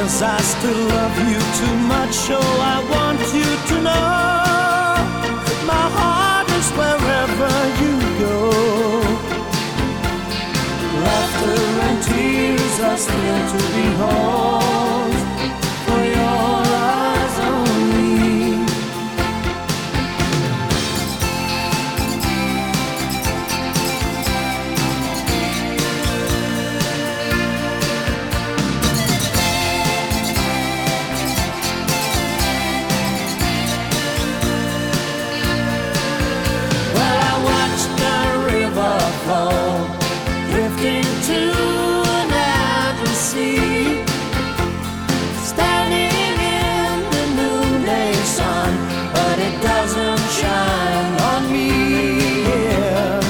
'cause I still love you too much. So I want you to know my heart is wherever you go. Laughter and tears are still to behold, for your eyes only. Drifting to an endless sea, standing in the noonday sun, but it doesn't shine on me. Yeah.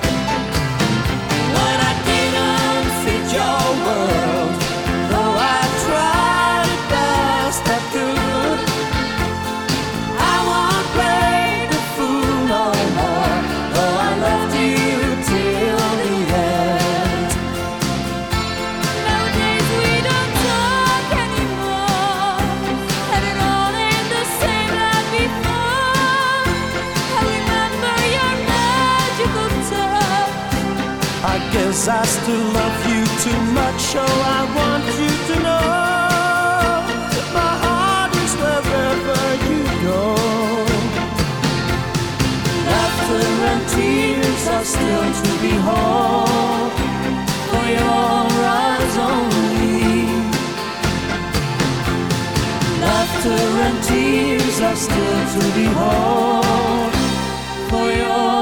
When I didn't fit your world, though I tried the best I could, I won't play the fool no more, though I loved you till the end. Nowadays we don't talk anymore, and it all ain't the same like before. I remember your magical touch. I guess I still love you too much, so I want you to know my heart is wherever you go. Laughter and tears are still to behold, for your eyes only. Laughter and tears are still to behold, for your